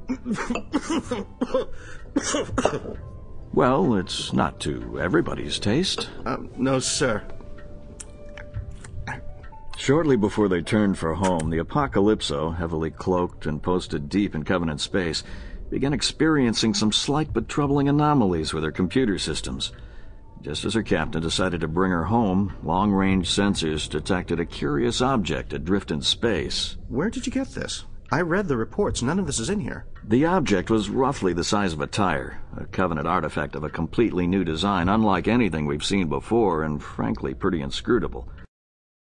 Well, it's not to everybody's taste. No, sir. Shortly before they turned for home, the Apocalypso, heavily cloaked and posted deep in Covenant space, began experiencing some slight but troubling anomalies with her computer systems. Just as her captain decided to bring her home, long-range sensors detected a curious object adrift in space. Where did you get this? I read the reports. None of this is in here. The object was roughly the size of a tire, a Covenant artifact of a completely new design, unlike anything we've seen before, and frankly pretty inscrutable.